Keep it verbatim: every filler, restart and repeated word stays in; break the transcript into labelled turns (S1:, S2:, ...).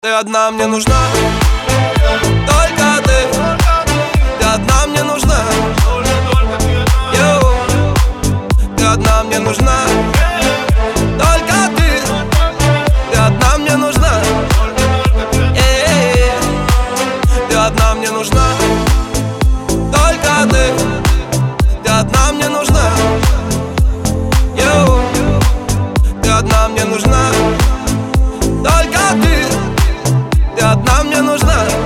S1: Ты одна мне нужна, только ты. Ты одна мне нужна, Йоу. Ты одна мне нужна, только ты. Ты одна мне нужна, Эй. Ты одна мне нужна, только ты. Ты одна мне нужна, Йоу. Ты одна мне нужна, только ты. Ты одна мне нужна.